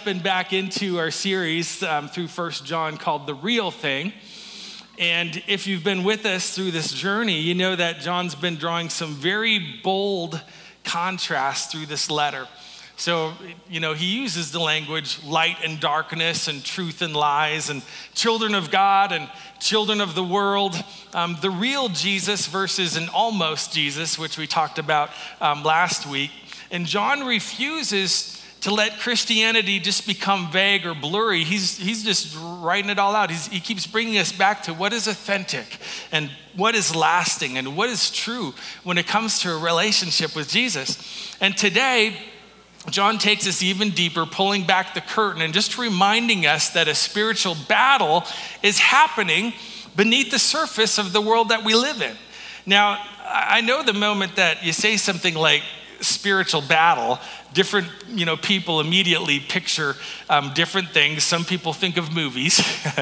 stepping back into our series through 1 John called The Real Thing. And if you've been with us through this journey, you know that John's been drawing some very bold contrasts through this letter. So, he uses the language light and darkness and truth and lies and children of God and children of the world. The real Jesus versus an almost Jesus, which we talked about last week. And John refuses to let Christianity just become vague or blurry. He's just writing it all out. He keeps bringing us back to what is authentic and what is lasting and what is true when it comes to a relationship with Jesus. And today, John takes us even deeper, pulling back the curtain and just reminding us that a spiritual battle is happening beneath the surface of the world that we live in. Now, I know the moment that you say something like spiritual battle, different people immediately picture different things. Some people think of movies.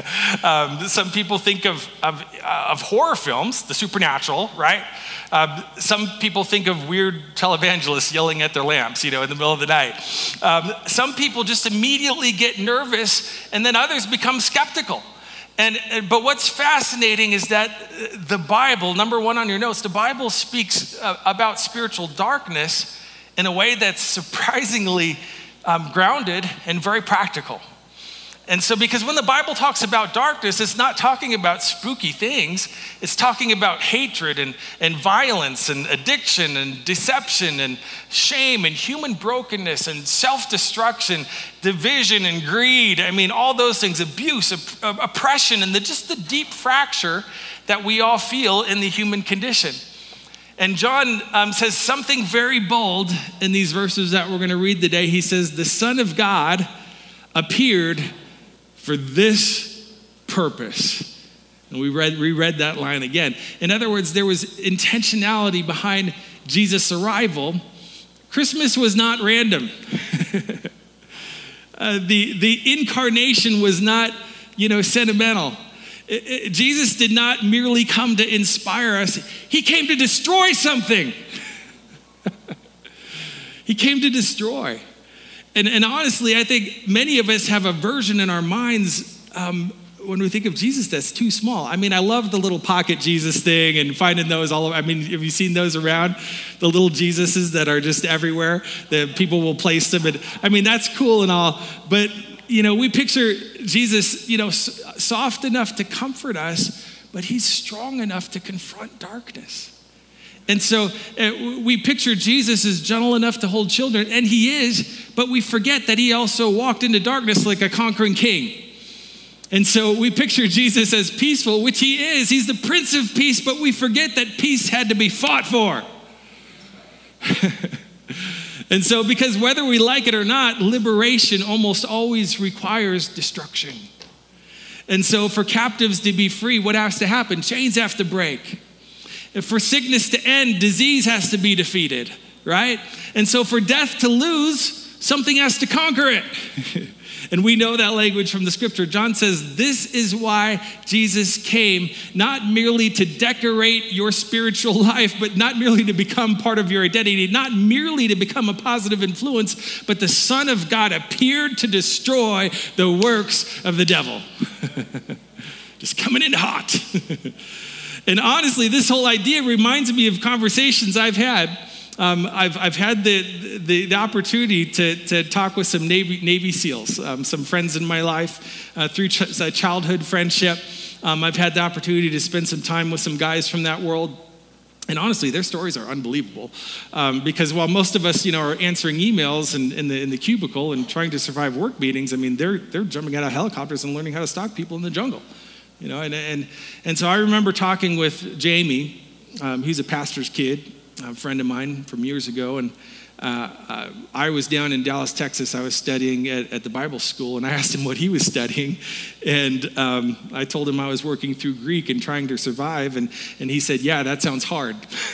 Some people think of horror films, the supernatural, right? Some people think of weird televangelists yelling at their lamps, in the middle of the night. Some people just immediately get nervous, and then others become skeptical. But what's fascinating is that the Bible, number one on your notes, the Bible speaks about spiritual darkness in a way that's surprisingly grounded and very practical. And so, because when the Bible talks about darkness, it's not talking about spooky things. It's talking about hatred and violence and addiction and deception and shame and human brokenness and self-destruction, division and greed. I mean, all those things, abuse, oppression, and just the deep fracture that we all feel in the human condition. And John says something very bold in these verses that we're going to read today. He says, the Son of God appeared for this purpose. And we reread that line again. In other words, there was intentionality behind Jesus' arrival. Christmas was not random. The incarnation was not, sentimental. Jesus did not merely come to inspire us. He came to destroy something. He came to destroy. And honestly, I think many of us have a version in our minds when we think of Jesus that's too small. I mean, I love the little pocket Jesus thing and finding those all over. I mean, have you seen those around? The little Jesuses that are just everywhere, that people will place them. And I mean, that's cool and all. But, we picture Jesus, soft enough to comfort us, but he's strong enough to confront darkness. And so we picture Jesus as gentle enough to hold children, and he is, but we forget that he also walked into darkness like a conquering king. And so we picture Jesus as peaceful, which he is. He's the Prince of Peace, but we forget that peace had to be fought for. And so because whether we like it or not, liberation almost always requires destruction. And so for captives to be free, what has to happen? Chains have to break. And for sickness to end, disease has to be defeated, right? And so for death to lose, something has to conquer it. And we know that language from the scripture. John says, this is why Jesus came, not merely to decorate your spiritual life, but not merely to become part of your identity, not merely to become a positive influence, but the Son of God appeared to destroy the works of the devil. Just coming in hot. And honestly, this whole idea reminds me of conversations I've had. I've had the opportunity to talk with some Navy SEALs, some friends in my life through childhood friendship. I've had the opportunity to spend some time with some guys from that world. And honestly, their stories are unbelievable because while most of us, are answering emails in the cubicle and trying to survive work meetings, I mean, they're jumping out of helicopters and learning how to stalk people in the jungle. And so I remember talking with Jamie. He's a pastor's kid. A friend of mine from years ago, and I was down in Dallas, Texas. I was studying at the Bible school, and I asked him what he was studying, and I told him I was working through Greek and trying to survive, and he said, yeah, that sounds hard.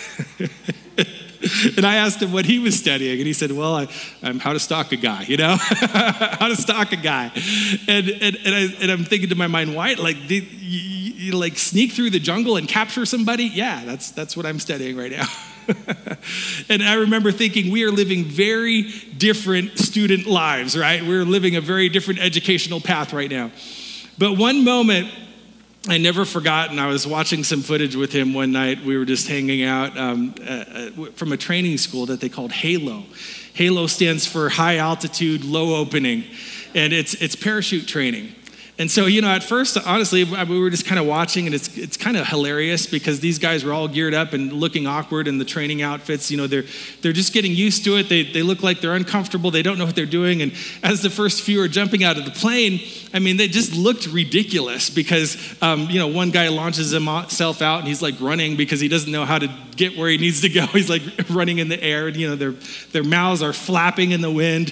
And I asked him what he was studying, and he said, well, I'm how to stalk a guy, how to stalk a guy. And I'm thinking to my mind, why? Like, you like sneak through the jungle and capture somebody? Yeah, that's what I'm studying right now. And I remember thinking, we are living very different student lives, right? We're living a very different educational path right now. But one moment I never forgotten, I was watching some footage with him one night. We were just hanging out from a training school that they called HALO. HALO stands for High Altitude, Low Opening, and it's parachute training. And so, at first, honestly, we were just kind of watching, and it's kind of hilarious because these guys were all geared up and looking awkward in the training outfits. They're just getting used to it. They look like they're uncomfortable. They don't know what they're doing. And as the first few are jumping out of the plane, they just looked ridiculous because, one guy launches himself out and he's like running because he doesn't know how to get where he needs to go. He's like running in the air. Their mouths are flapping in the wind.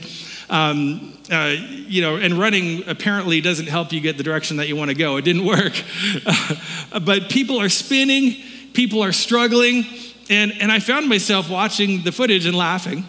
And running apparently doesn't help you get the direction that you want to go. It didn't work. But people are spinning, people are struggling, and I found myself watching the footage and laughing.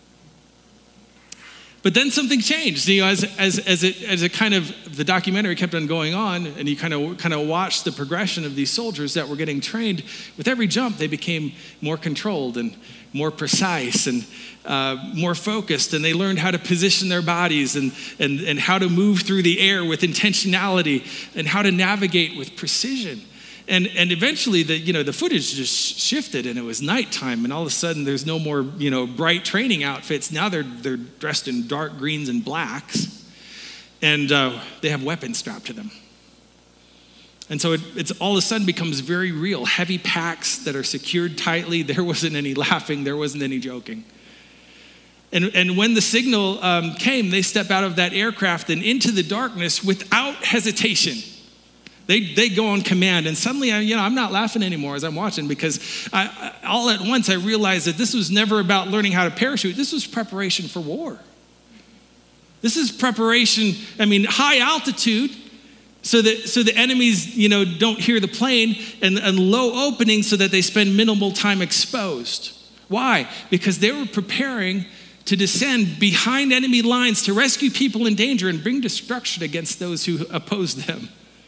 But then something changed. As it kind of, the documentary kept on going on, and you kind of watched the progression of these soldiers that were getting trained. With every jump, they became more controlled and more precise and more focused, and they learned how to position their bodies and how to move through the air with intentionality and how to navigate with precision. And eventually the footage just shifted, and it was nighttime, and all of a sudden there's no more bright training outfits. Now they're dressed in dark greens and blacks, and they have weapons strapped to them. And so it's all of a sudden becomes very real. Heavy packs that are secured tightly. There wasn't any laughing. There wasn't any joking. And when the signal came, they step out of that aircraft and into the darkness without hesitation. They go on command. And suddenly, I'm not laughing anymore as I'm watching because all at once I realized that this was never about learning how to parachute. This was preparation for war. This is preparation, high altitude, so the enemies, don't hear the plane, and low opening so that they spend minimal time exposed. Why? Because they were preparing to descend behind enemy lines to rescue people in danger and bring destruction against those who oppose them.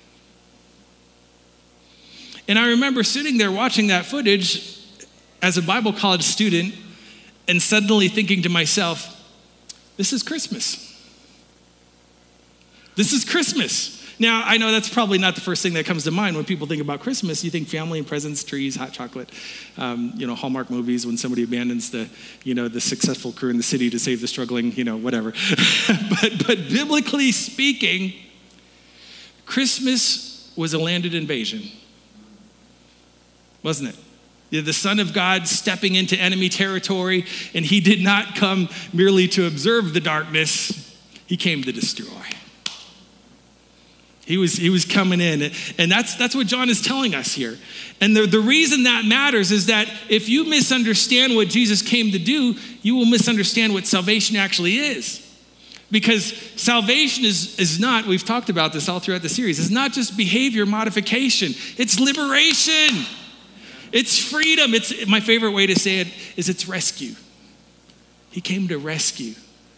And I remember sitting there watching that footage as a Bible college student and suddenly thinking to myself, this is Christmas. This is Christmas. Now, I know that's probably not the first thing that comes to mind when people think about Christmas. You think family and presents, trees, hot chocolate, Hallmark movies when somebody abandons the successful crew in the city to save the struggling, whatever. but biblically speaking, Christmas was a landed invasion, wasn't it? The Son of God stepping into enemy territory, and he did not come merely to observe the darkness. He came to destroy. He was coming in, and that's what John is telling us here. And the reason that matters is that if you misunderstand what Jesus came to do, you will misunderstand what salvation actually is. Because salvation is not, we've talked about this all throughout the series, it's not just behavior modification, it's liberation. It's freedom. It's my favorite way to say it is it's rescue. He came to rescue.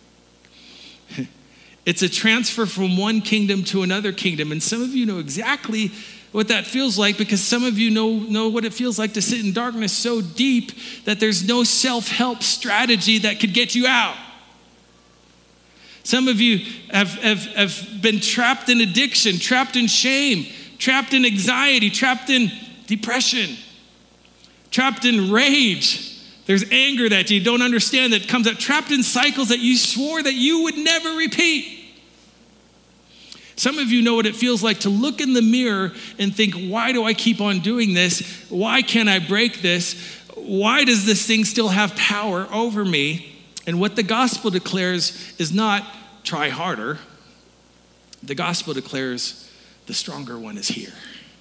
It's a transfer from one kingdom to another kingdom. And some of you know exactly what that feels like because some of you know what it feels like to sit in darkness so deep that there's no self-help strategy that could get you out. Some of you have been trapped in addiction, trapped in shame, trapped in anxiety, trapped in depression, trapped in rage. There's anger that you don't understand that comes out, trapped in cycles that you swore that you would never repeat. Some of you know what it feels like to look in the mirror and think, why do I keep on doing this? Why can't I break this? Why does this thing still have power over me? And what the gospel declares is not try harder. The gospel declares the stronger one is here.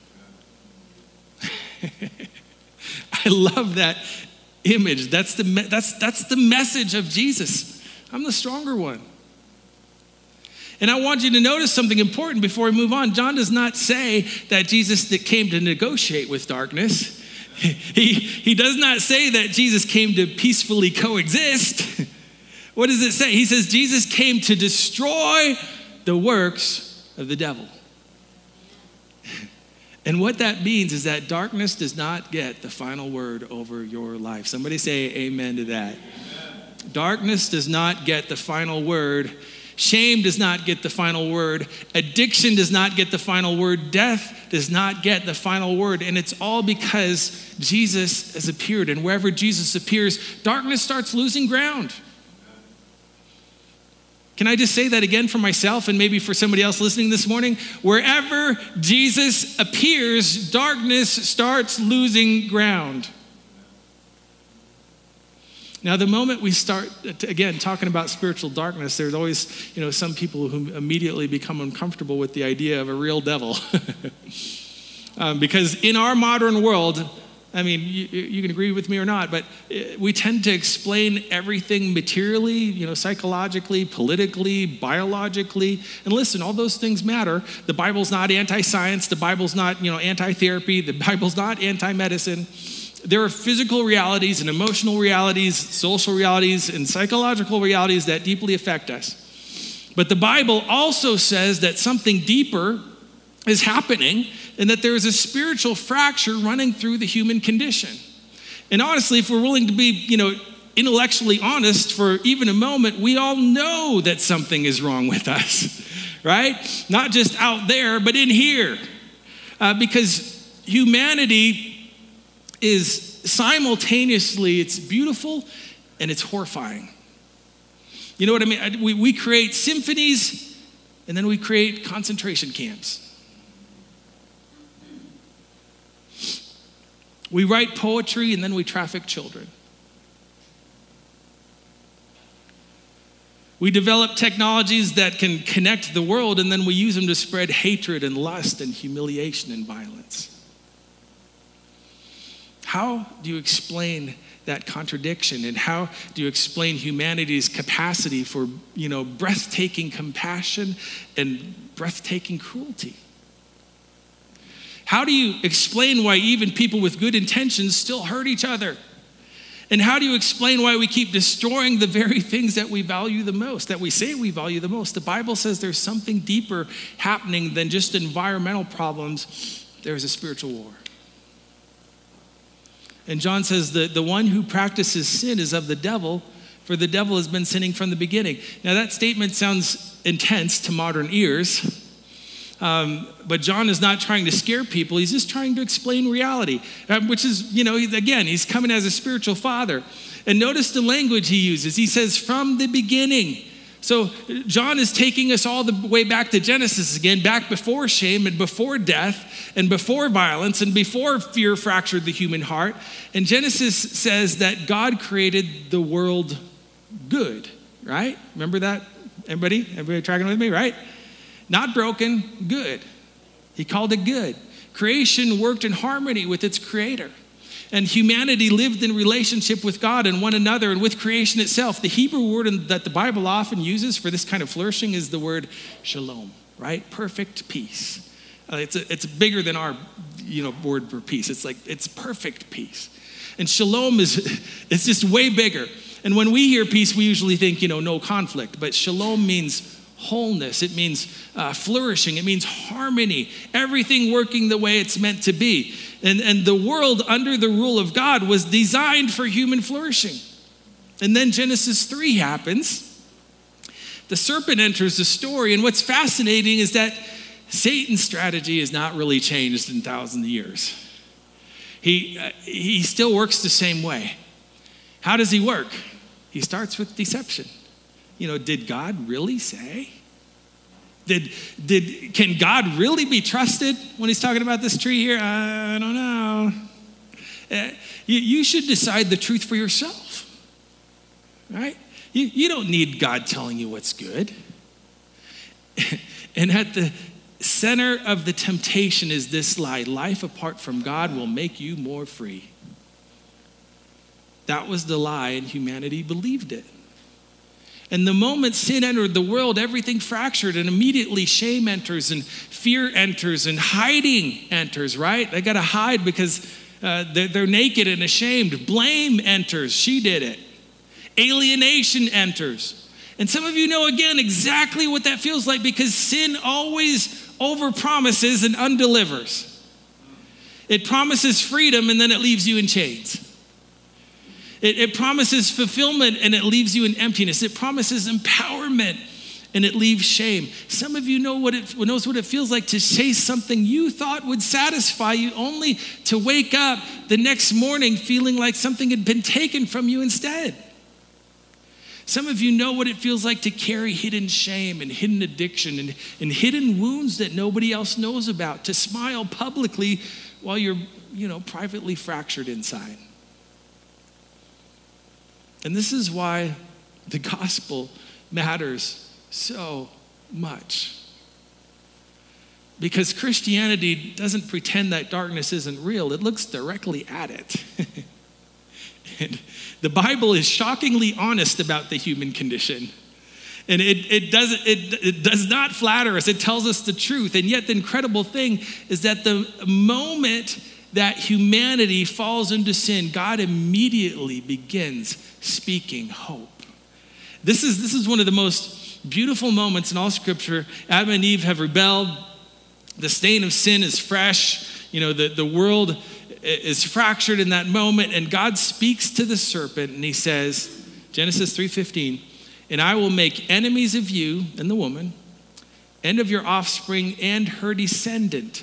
I love that image. That's the message of Jesus. I'm the stronger one. And I want you to notice something important before we move on. John does not say that Jesus came to negotiate with darkness. He does not say that Jesus came to peacefully coexist. What does it say? He says Jesus came to destroy the works of the devil. And what that means is that darkness does not get the final word over your life. Somebody say amen to that. Amen. Darkness does not get the final word. Shame does not get the final word. Addiction does not get the final word. Death does not get the final word. And it's all because Jesus has appeared. And wherever Jesus appears, darkness starts losing ground. Can I just say that again for myself and maybe for somebody else listening this morning? Wherever Jesus appears, darkness starts losing ground. Now, the moment we start, again, talking about spiritual darkness, there's always, some people who immediately become uncomfortable with the idea of a real devil. Because in our modern world, you can agree with me or not, but we tend to explain everything materially, psychologically, politically, biologically. And listen, all those things matter. The Bible's not anti-science. The Bible's not, anti-therapy. The Bible's not anti-medicine. There are physical realities and emotional realities, social realities, and psychological realities that deeply affect us. But the Bible also says that something deeper is happening and that there is a spiritual fracture running through the human condition. And honestly, if we're willing to be, intellectually honest for even a moment, we all know that something is wrong with us, right? Not just out there, but in here. Because humanity is simultaneously, it's beautiful and it's horrifying. You know what I mean? We create symphonies and then we create concentration camps. We write poetry and then we traffic children. We develop technologies that can connect the world and then we use them to spread hatred and lust and humiliation and violence. How do you explain that contradiction? And how do you explain humanity's capacity for, breathtaking compassion and breathtaking cruelty? How do you explain why even people with good intentions still hurt each other? And how do you explain why we keep destroying the very things that we value the most, that we say we value the most? The Bible says there's something deeper happening than just environmental problems. There's a spiritual war. And John says that the one who practices sin is of the devil, for the devil has been sinning from the beginning. Now that statement sounds intense to modern ears. But John is not trying to scare people. He's just trying to explain reality, which is, he's coming as a spiritual father. And notice the language he uses. He says, from the beginning. So John is taking us all the way back to Genesis again, back before shame and before death and before violence and before fear fractured the human heart. And Genesis says that God created the world good, right? Remember that? Everybody tracking with me, right? Not broken, good. He called it good. Creation worked in harmony with its creator. And humanity lived in relationship with God and one another and with creation itself. The Hebrew word that the Bible often uses for this kind of flourishing is the word shalom, right? Perfect peace. It's bigger than our word for peace. It's perfect peace. And shalom it's just way bigger. And when we hear peace, we usually think, no conflict. But shalom means wholeness. It means flourishing. It means harmony. Everything working the way it's meant to be. And the world under the rule of God was designed for human flourishing. And then Genesis 3 happens. The serpent enters the story. And what's fascinating is that Satan's strategy has not really changed in thousands of years. He still works the same way. How does he work? He starts with deception. Did God really say? Can God really be trusted when he's talking about this tree here? I don't know. You should decide the truth for yourself, right? You don't need God telling you what's good. And at the center of the temptation is this lie: life apart from God will make you more free. That was the lie, and humanity believed it. And the moment sin entered the world, everything fractured, and immediately shame enters and fear enters and hiding enters, right? They got to hide because they're naked and ashamed. Blame enters. She did it. Alienation enters. And some of you know, again, exactly what that feels like because sin always overpromises and undelivers. It promises freedom and then it leaves you in chains. It promises fulfillment and it leaves you in emptiness. It promises empowerment and it leaves shame. Some of you knows what it feels like to chase something you thought would satisfy you, only to wake up the next morning feeling like something had been taken from you instead. Some of you know what it feels like to carry hidden shame and hidden addiction and hidden wounds that nobody else knows about, to smile publicly while you're, privately fractured inside. And this is why the gospel matters so much. Because Christianity doesn't pretend that darkness isn't real. It looks directly at it. And the Bible is shockingly honest about the human condition. And it does not flatter us. It tells us the truth. And yet the incredible thing is that the moment that humanity falls into sin, God immediately begins speaking hope. This is one of the most beautiful moments in all Scripture. Adam and Eve have rebelled. The stain of sin is fresh. The world is fractured in that moment. And God speaks to the serpent and he says, Genesis 3:15, "And I will make enemies of you and the woman, and of your offspring and her descendant.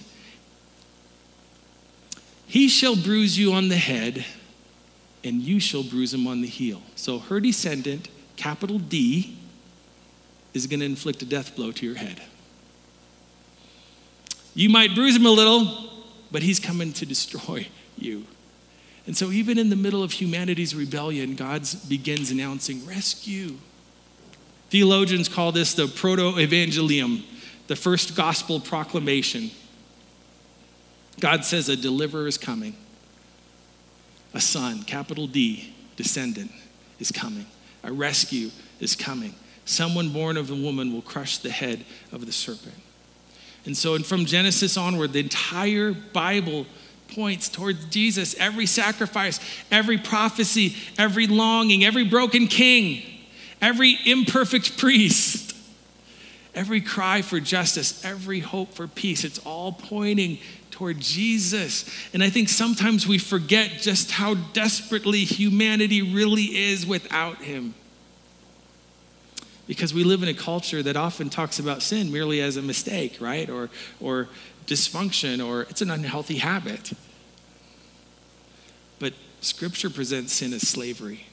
He shall bruise you on the head, and you shall bruise him on the heel." So her descendant, capital D, is going to inflict a death blow to your head. You might bruise him a little, but he's coming to destroy you. And so even in the middle of humanity's rebellion, God begins announcing rescue. Theologians call this the proto-evangelium, the first gospel proclamation. God says a deliverer is coming. A son, capital D, descendant, is coming. A rescue is coming. Someone born of a woman will crush the head of the serpent. And so, from Genesis onward, the entire Bible points towards Jesus. Every sacrifice, every prophecy, every longing, every broken king, every imperfect priest, every cry for justice, every hope for peace, it's all pointing toward Jesus. And I think sometimes we forget just how desperately humanity really is without him. Because we live in a culture that often talks about sin merely as a mistake, right? Or dysfunction, or it's an unhealthy habit. But Scripture presents sin as slavery.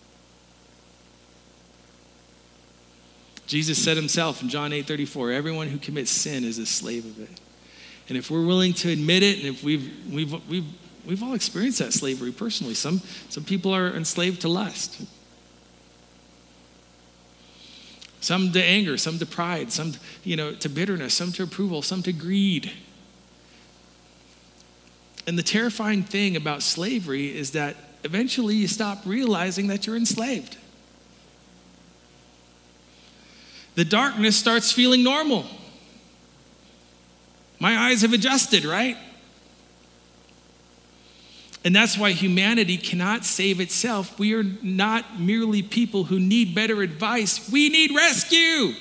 Jesus said himself in John 8:34, "Everyone who commits sin is a slave of it." And if we're willing to admit it, and if we've all experienced that slavery personally. Some people are enslaved to lust. Some to anger, some to pride, some to bitterness, some to approval, some to greed. And the terrifying thing about slavery is that eventually you stop realizing that you're enslaved. The darkness starts feeling normal. My eyes have adjusted, right? And that's why humanity cannot save itself. We are not merely people who need better advice. We need rescue.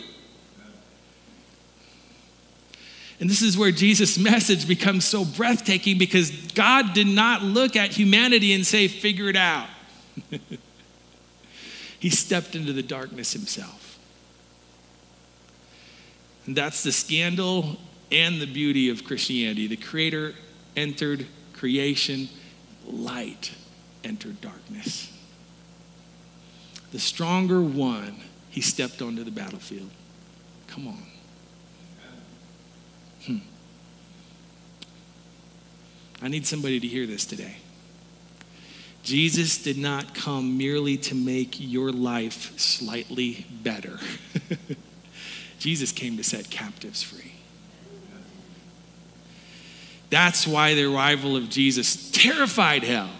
And this is where Jesus' message becomes so breathtaking, because God did not look at humanity and say, figure it out. He stepped into the darkness himself. And that's the scandal and the beauty of Christianity. The Creator entered creation. Light entered darkness. The stronger one, he stepped onto the battlefield. Come on. I need somebody to hear this today. Jesus did not come merely to make your life slightly better. Jesus came to set captives free. That's why the arrival of Jesus terrified hell.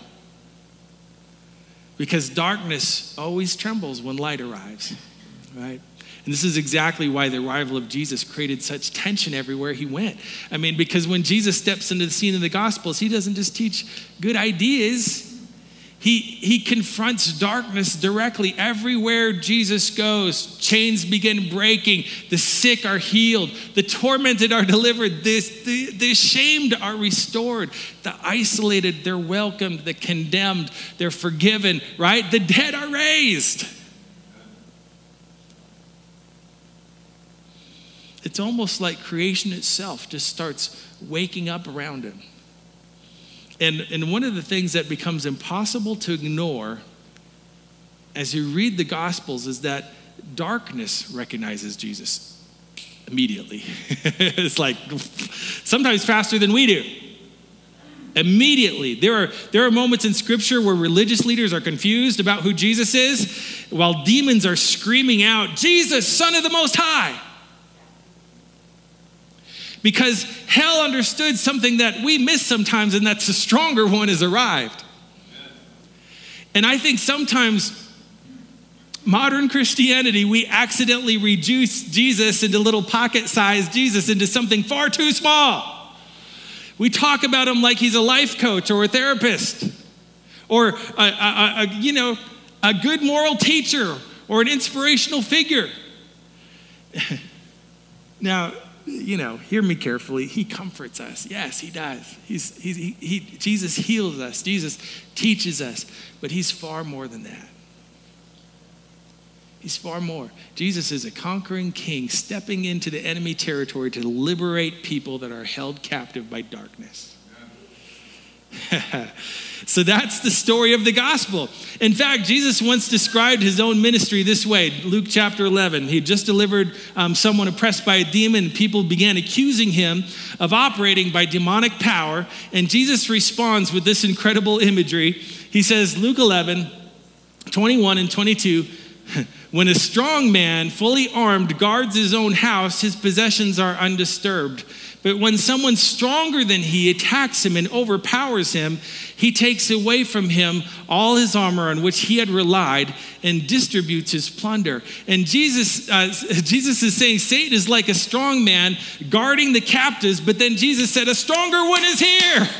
Because darkness always trembles when light arrives, right? And this is exactly why the arrival of Jesus created such tension everywhere he went. I mean, because when Jesus steps into the scene of the Gospels, he doesn't just teach good ideas. He confronts darkness directly. Everywhere Jesus goes, chains begin breaking. The sick are healed. The tormented are delivered. The shamed are restored. The isolated, they're welcomed. The condemned, they're forgiven, right? The dead are raised. It's almost like creation itself just starts waking up around him. And one of the things that becomes impossible to ignore as you read the Gospels is that darkness recognizes Jesus immediately. It's like sometimes faster than we do. Immediately. There are moments in Scripture where religious leaders are confused about who Jesus is, while demons are screaming out, "Jesus, Son of the Most High." Because hell understood something that we miss sometimes, and that's the stronger one has arrived. And I think sometimes modern Christianity, we accidentally reduce Jesus into little pocket-sized Jesus into something far too small. We talk about him like he's a life coach or a therapist or a good moral teacher or an inspirational figure. Now, hear me carefully. He comforts us. Yes, he does. Jesus heals us. Jesus teaches us. But he's far more than that. He's far more. Jesus is a conquering king stepping into the enemy territory to liberate people that are held captive by darkness. So that's the story of the gospel. In fact, Jesus once described his own ministry this way. Luke chapter 11, he just delivered someone oppressed by a demon. People began accusing him of operating by demonic power. And Jesus responds with this incredible imagery. He says, Luke 11, 21 and 22, when a strong man, fully armed, guards his own house, his possessions are undisturbed. But when someone stronger than he attacks him and overpowers him, he takes away from him all his armor on which he had relied and distributes his plunder. And Jesus is saying Satan is like a strong man guarding the captives, but then Jesus said, a stronger one is here.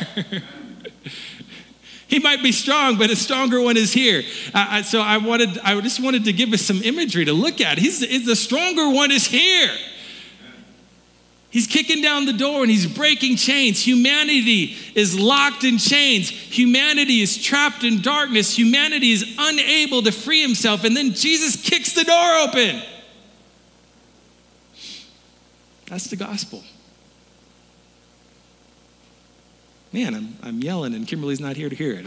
He might be strong, but a stronger one is here. So I just wanted to give us some imagery to look at. The stronger one is here. He's kicking down the door and he's breaking chains. Humanity is locked in chains. Humanity is trapped in darkness. Humanity is unable to free himself. And then Jesus kicks the door open. That's the gospel. Man, I'm yelling and Kimberly's not here to hear it.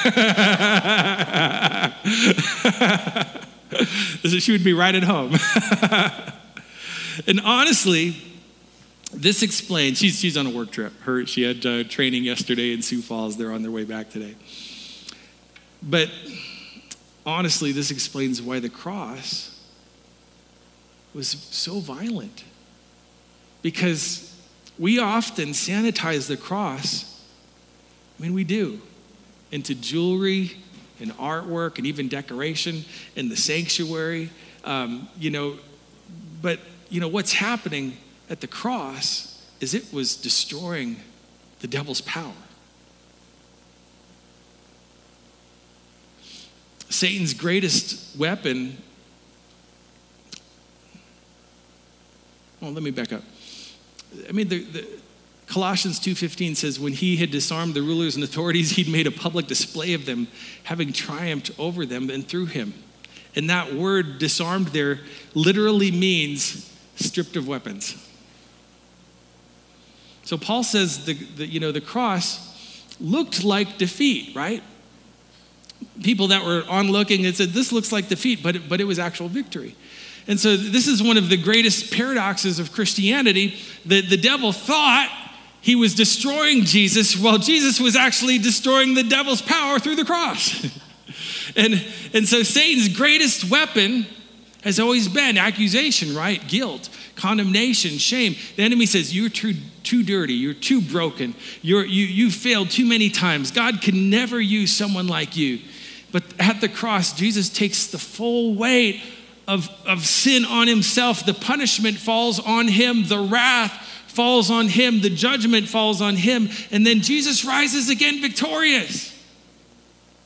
She would be right at home. And honestly, this explains, she's on a work trip. She had training yesterday in Sioux Falls. They're on their way back today. But honestly, this explains why the cross was so violent. Because we often sanitize the cross, we do, into jewelry and artwork and even decoration in the sanctuary. But what's happening at the cross is it was destroying the devil's power. Satan's greatest weapon, let me back up. The Colossians 2:15 says, when he had disarmed the rulers and authorities, he'd made a public display of them, having triumphed over them and through him. And that word disarmed there literally means stripped of weapons. So Paul says the cross looked like defeat, right? People that were onlooking and said, this looks like defeat, but it was actual victory. And so this is one of the greatest paradoxes of Christianity. The devil thought he was destroying Jesus while Jesus was actually destroying the devil's power through the cross. and so Satan's greatest weapon has always been accusation, right? Guilt, condemnation, shame. The enemy says, you're too dirty, you're too broken, you failed too many times. God can never use someone like you. But at the cross, Jesus takes the full weight of sin on himself. The punishment falls on him, the wrath falls on him, the judgment falls on him, and then Jesus rises again victorious.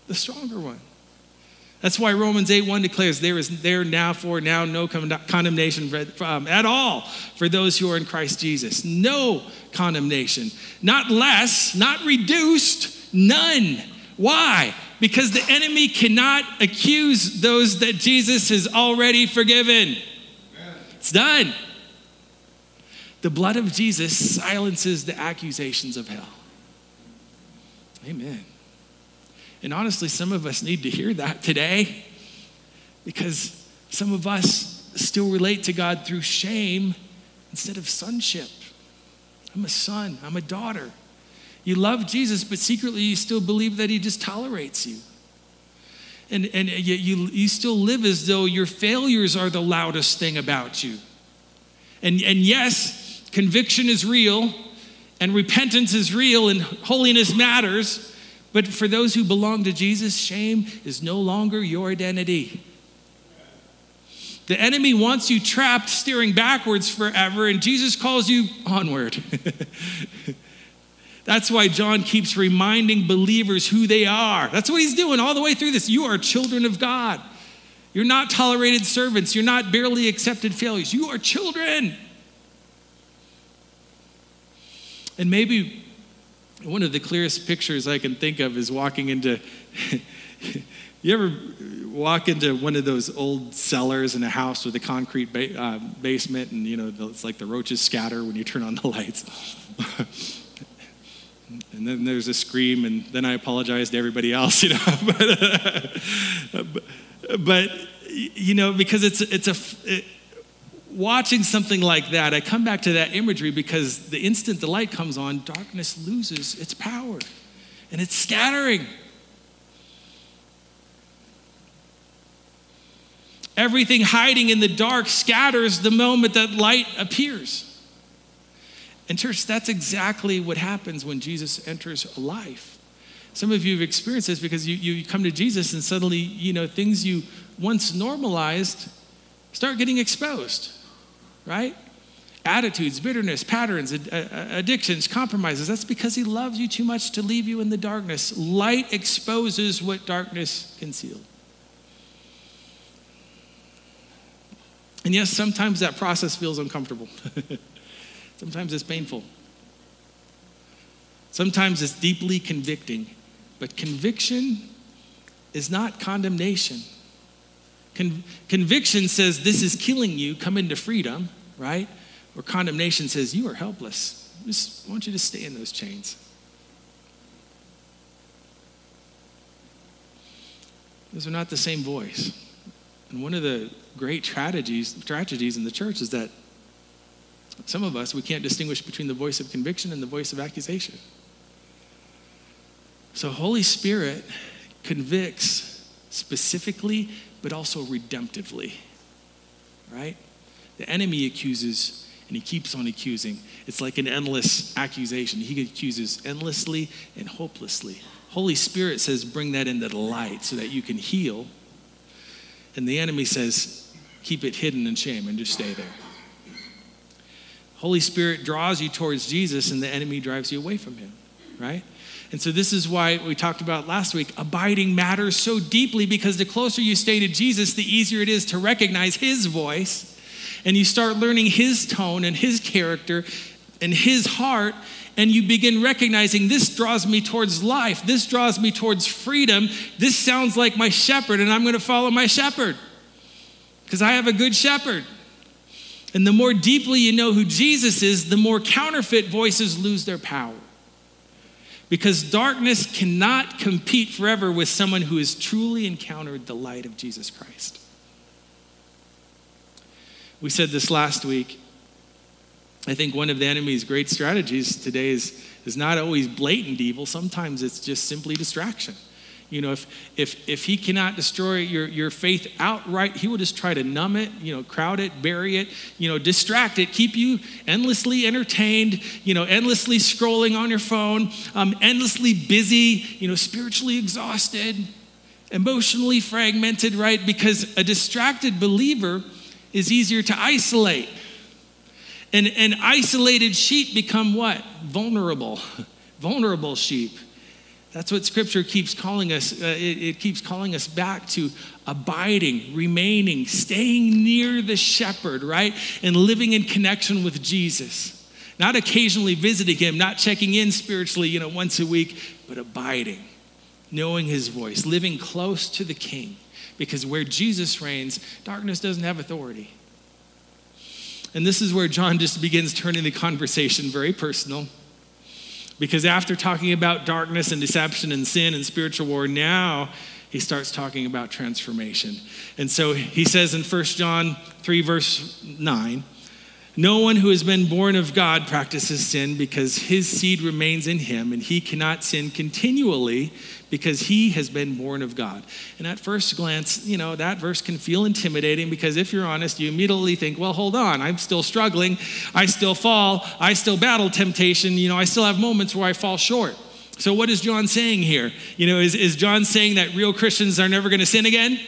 the stronger one. That's why Romans 8:1 declares there now no condemnation at all for those who are in Christ Jesus. No condemnation. Not less, not reduced, none. Why? Because the enemy cannot accuse those that Jesus has already forgiven. It's done. The blood of Jesus silences the accusations of hell. Amen. And honestly, some of us need to hear that today because some of us still relate to God through shame instead of sonship. I'm a son. I'm a daughter. You love Jesus, but secretly you still believe that he just tolerates you. And yet you still live as though your failures are the loudest thing about you. And yes, conviction is real, and repentance is real, and holiness matters. But for those who belong to Jesus, shame is no longer your identity. The enemy wants you trapped, staring backwards forever, and Jesus calls you onward. That's why John keeps reminding believers who they are. That's what he's doing all the way through this. You are children of God. You're not tolerated servants. You're not barely accepted failures. You are children. And maybe one of the clearest pictures I can think of is walking into, you ever walk into one of those old cellars in a house with a concrete basement and, it's like the roaches scatter when you turn on the lights. And then there's a scream, and then I apologize to everybody else, but because watching something like that, I come back to that imagery because the instant the light comes on, darkness loses its power, and it's scattering. Everything hiding in the dark scatters the moment that light appears. And church, that's exactly what happens when Jesus enters a life. Some of you have experienced this because you come to Jesus and suddenly, things you once normalized start getting exposed, right? Attitudes, bitterness, patterns, addictions, compromises. That's because he loves you too much to leave you in the darkness. Light exposes what darkness concealed. And yes, sometimes that process feels uncomfortable. Sometimes it's painful. Sometimes it's deeply convicting. But conviction is not condemnation. Conviction says, this is killing you, come into freedom, right? Or condemnation says, you are helpless. I just want you to stay in those chains. Those are not the same voice. And one of the great tragedies in the church is that some of us, we can't distinguish between the voice of conviction and the voice of accusation. So Holy Spirit convicts specifically, but also redemptively, right? The enemy accuses, and he keeps on accusing. It's like an endless accusation. He accuses endlessly and hopelessly. Holy Spirit says, bring that into the light so that you can heal. And the enemy says, keep it hidden in shame and just stay there. Holy Spirit draws you towards Jesus, and the enemy drives you away from him, right? And so this is why we talked about last week, abiding matters so deeply, because the closer you stay to Jesus, the easier it is to recognize his voice, and you start learning his tone and his character and his heart, and you begin recognizing this draws me towards life, this draws me towards freedom, this sounds like my shepherd, and I'm going to follow my shepherd because I have a good shepherd. And the more deeply you know who Jesus is, the more counterfeit voices lose their power. Because darkness cannot compete forever with someone who has truly encountered the light of Jesus Christ. We said this last week. I think one of the enemy's great strategies today is not always blatant evil. Sometimes it's just simply distraction. If he cannot destroy your faith outright, he will just try to numb it, crowd it, bury it, distract it, keep you endlessly entertained, endlessly scrolling on your phone, endlessly busy, spiritually exhausted, emotionally fragmented, right? Because a distracted believer is easier to isolate. And isolated sheep become what? Vulnerable. Vulnerable sheep. That's what Scripture keeps calling us. It keeps calling us back to abiding, remaining, staying near the shepherd, right? And living in connection with Jesus. Not occasionally visiting him, not checking in spiritually, once a week, but abiding, knowing his voice, living close to the King. Because where Jesus reigns, darkness doesn't have authority. And this is where John just begins turning the conversation very personal. Because after talking about darkness and deception and sin and spiritual war, now he starts talking about transformation. And so he says in 1 John 3, verse 9, no one who has been born of God practices sin because his seed remains in him, and he cannot sin continually because he has been born of God. And at first glance, that verse can feel intimidating because if you're honest, you immediately think, well, hold on, I'm still struggling. I still fall. I still battle temptation. I still have moments where I fall short. So what is John saying here? Is John saying that real Christians are never going to sin again?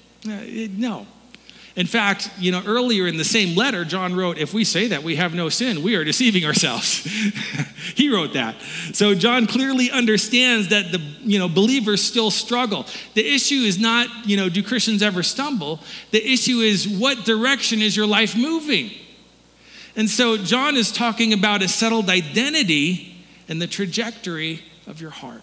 No. In fact, earlier in the same letter, John wrote, if we say that we have no sin, we are deceiving ourselves. He wrote that. So John clearly understands that the believers still struggle. The issue is not, do Christians ever stumble? The issue is what direction is your life moving? And so John is talking about a settled identity and the trajectory of your heart.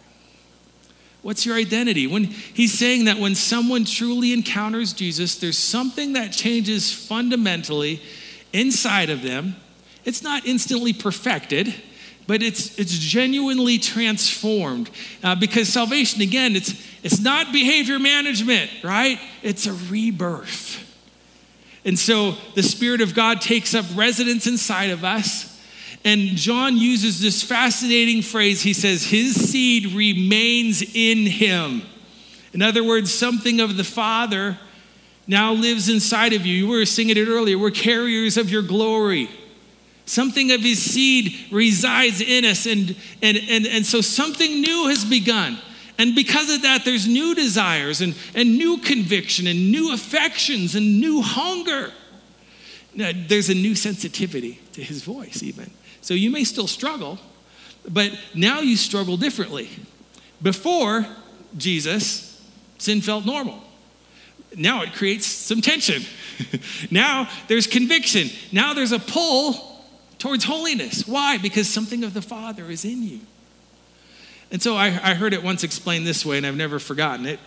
What's your identity? When he's saying that when someone truly encounters Jesus, there's something that changes fundamentally inside of them. It's not instantly perfected, but it's genuinely transformed. Because salvation, again, it's not behavior management, right? It's a rebirth. And so the Spirit of God takes up residence inside of us. And John uses this fascinating phrase. He says, his seed remains in him. In other words, something of the Father now lives inside of you. You were singing it earlier. We're carriers of your glory. Something of his seed resides in us. And so something new has begun. And because of that, there's new desires and new conviction and new affections and new hunger. Now, there's a new sensitivity to his voice even. So you may still struggle, but now you struggle differently. Before Jesus, sin felt normal. Now it creates some tension. Now there's conviction. Now there's a pull towards holiness. Why? Because something of the Father is in you. And so I heard it once explained this way, and I've never forgotten it.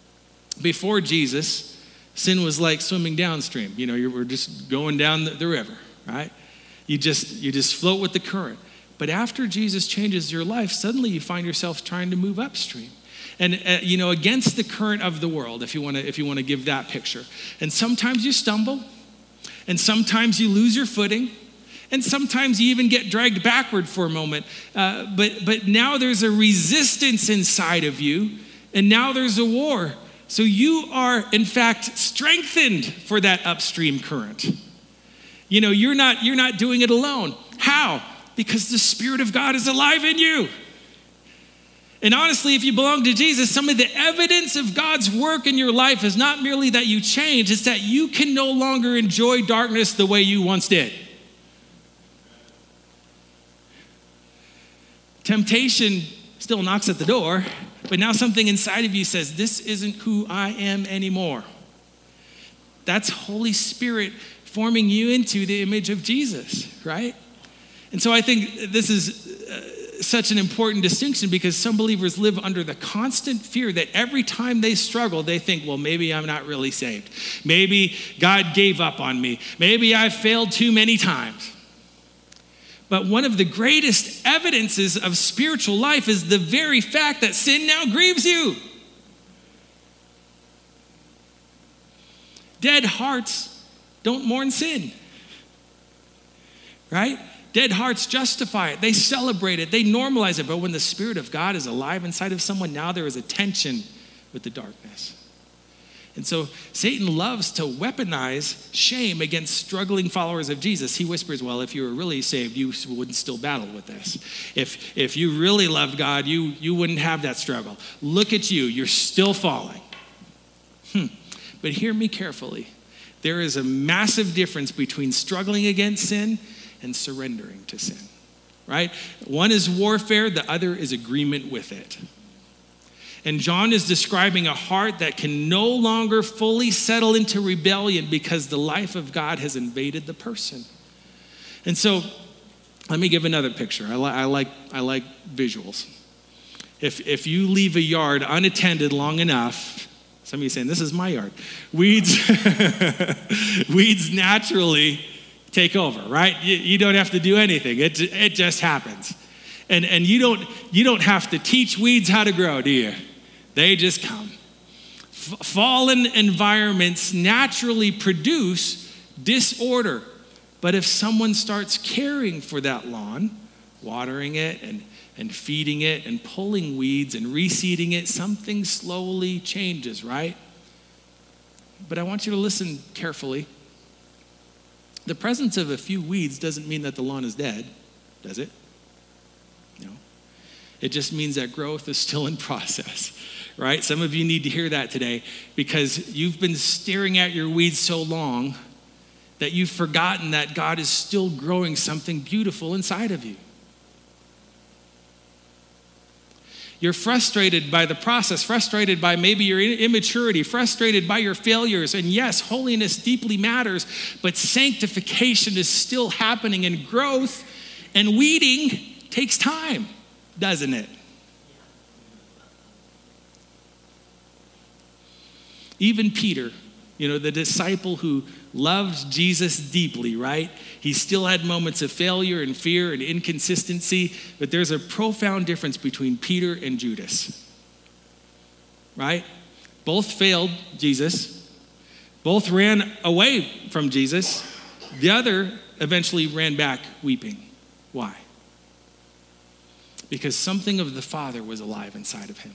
Before Jesus, sin was like swimming downstream. You were just going down the river, right? You just float with the current. But after Jesus changes your life, suddenly you find yourself trying to move upstream. And against the current of the world, if you want to give that picture. And sometimes you stumble, and sometimes you lose your footing, and sometimes you even get dragged backward for a moment. But now there's a resistance inside of you, and now there's a war. So you are, in fact, strengthened for that upstream current. You're not doing it alone. How? Because the Spirit of God is alive in you. And honestly, if you belong to Jesus, some of the evidence of God's work in your life is not merely that you change, it's that you can no longer enjoy darkness the way you once did. Temptation still knocks at the door, but now something inside of you says, this isn't who I am anymore. That's Holy Spirit forming you into the image of Jesus, right? And so I think this is such an important distinction because some believers live under the constant fear that every time they struggle, they think, well, maybe I'm not really saved. Maybe God gave up on me. Maybe I've failed too many times. But one of the greatest evidences of spiritual life is the very fact that sin now grieves you. Dead hearts don't mourn sin, right? Dead hearts justify it. They celebrate it. They normalize it. But when the Spirit of God is alive inside of someone, now there is a tension with the darkness. And so Satan loves to weaponize shame against struggling followers of Jesus. He whispers, well, if you were really saved, you wouldn't still battle with this. If you really loved God, you wouldn't have that struggle. Look at you. You're still falling. But hear me carefully. There is a massive difference between struggling against sin and surrendering to sin, right? One is warfare, the other is agreement with it. And John is describing a heart that can no longer fully settle into rebellion because the life of God has invaded the person. And so, let me give another picture. I like visuals. If you leave a yard unattended long enough, some of you saying, this is my yard. Weeds naturally take over, right? You don't have to do anything. It just happens. And you don't have to teach weeds how to grow, do you? They just come. Fallen environments naturally produce disorder. But if someone starts caring for that lawn, watering it and feeding it and pulling weeds and reseeding it, something slowly changes, right? But I want you to listen carefully. The presence of a few weeds doesn't mean that the lawn is dead, does it? No. It just means that growth is still in process, right? Some of you need to hear that today because you've been staring at your weeds so long that you've forgotten that God is still growing something beautiful inside of you. You're frustrated by the process, frustrated by maybe your immaturity, frustrated by your failures. And yes, holiness deeply matters, but sanctification is still happening, and growth and weeding takes time, doesn't it? Even Peter, the disciple who loved Jesus deeply, right? He still had moments of failure and fear and inconsistency, but there's a profound difference between Peter and Judas, right? Both failed Jesus. Both ran away from Jesus. The other eventually ran back weeping. Why? Because something of the Father was alive inside of him.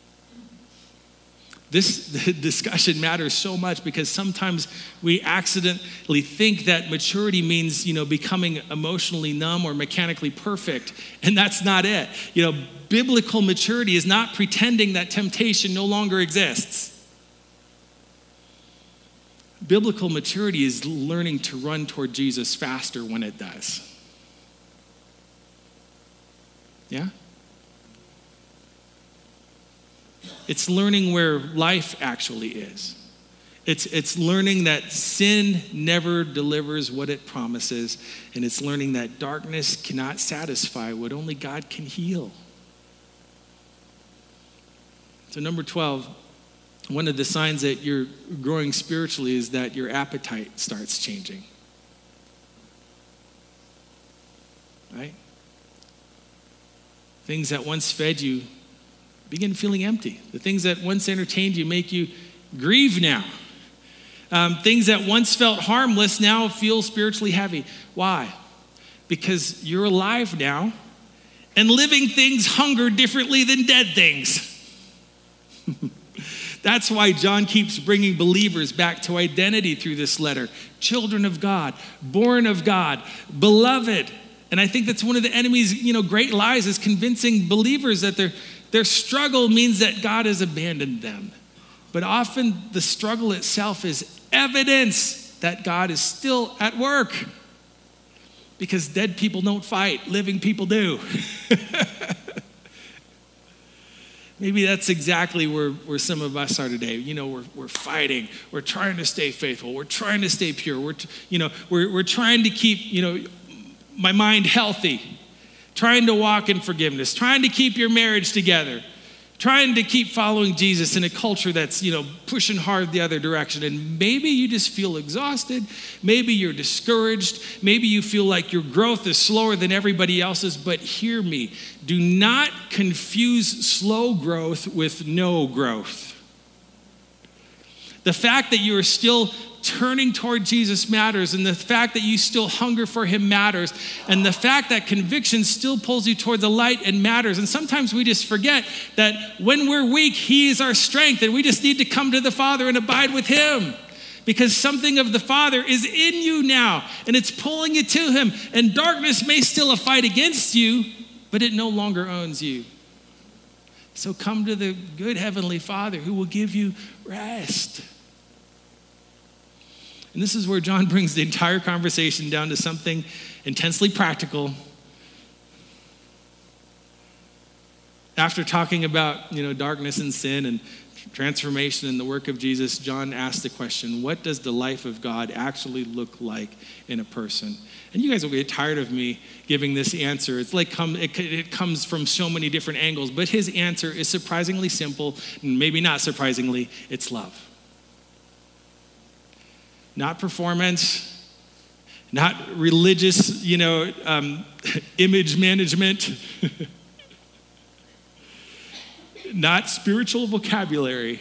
This discussion matters so much because sometimes we accidentally think that maturity means, becoming emotionally numb or mechanically perfect, and that's not it. Biblical maturity is not pretending that temptation no longer exists. Biblical maturity is learning to run toward Jesus faster when it does. Yeah? It's learning where life actually is. It's learning that sin never delivers what it promises, and it's learning that darkness cannot satisfy what only God can heal. So number 12, one of the signs that you're growing spiritually is that your appetite starts changing. Right? Things that once fed you begin feeling empty. The things that once entertained you make you grieve now. Things that once felt harmless now feel spiritually heavy. Why? Because you're alive now, and living things hunger differently than dead things. That's why John keeps bringing believers back to identity through this letter. Children of God, born of God, beloved. And I think that's one of the enemy's, great lies, is convincing believers that their struggle means that God has abandoned them. But often the struggle itself is evidence that God is still at work. Because dead people don't fight, living people do. Maybe that's exactly where some of us are today. We're fighting. We're trying to stay faithful. We're trying to stay pure. We're trying to keep, my mind healthy. Trying to walk in forgiveness, trying to keep your marriage together, trying to keep following Jesus in a culture that's, pushing hard the other direction. And maybe you just feel exhausted. Maybe you're discouraged. Maybe you feel like your growth is slower than everybody else's. But hear me, do not confuse slow growth with no growth. The fact that you are still turning toward Jesus matters, and the fact that you still hunger for him matters, and the fact that conviction still pulls you toward the light and matters. And sometimes we just forget that when we're weak, he is our strength, and we just need to come to the Father and abide with him, because something of the Father is in you now, and it's pulling you to him. And darkness may still fight against you, but it no longer owns you. So come to the good Heavenly Father who will give you rest. And this is where John brings the entire conversation down to something intensely practical. After talking about, darkness and sin and transformation and the work of Jesus, John asked the question, what does the life of God actually look like in a person? And you guys will get tired of me giving this answer. It's like it comes from so many different angles, but his answer is surprisingly simple, and maybe not surprisingly, it's love. Not performance, not religious, image management, not spiritual vocabulary.